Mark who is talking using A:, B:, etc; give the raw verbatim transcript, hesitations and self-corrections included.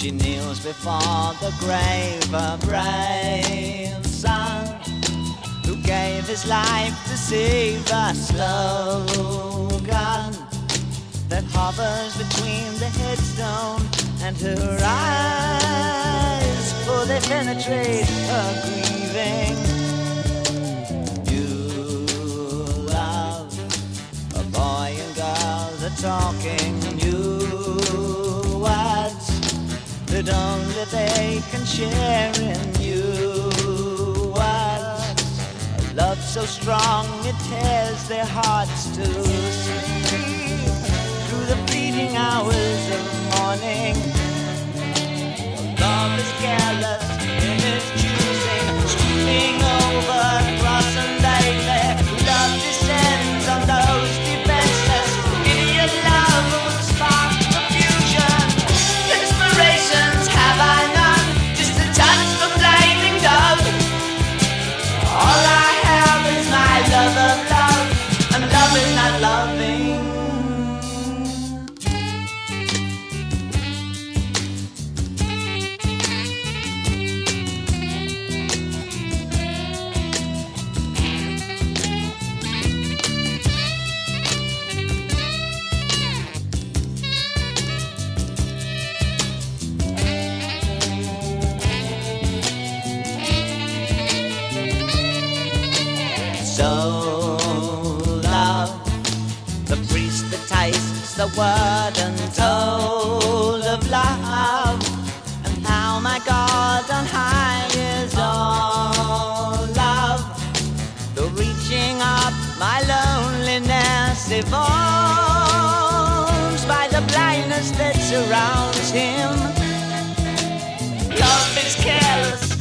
A: She kneels before the grave, a brave son who gave his life to save a slogan that hovers between the headstone and her eyes, for they penetrate her grieving. New love, a boy and girl are talking new words that only they can share in new words. A love so strong it tears their hearts to sleep through the fleeting hours of morning. Love is careless in its choosing, sweeping over cross and lightly. Love descends on those defenseless. Idiot love would spark confusion. Inspirations have I none, just a touch of flaming dove. All I have is my love of love, and love is not loving. So love, the priest that tastes the word untold of love, and how my God on high is all love. The reaching up my loneliness evolves by the blindness that surrounds him. Love is careless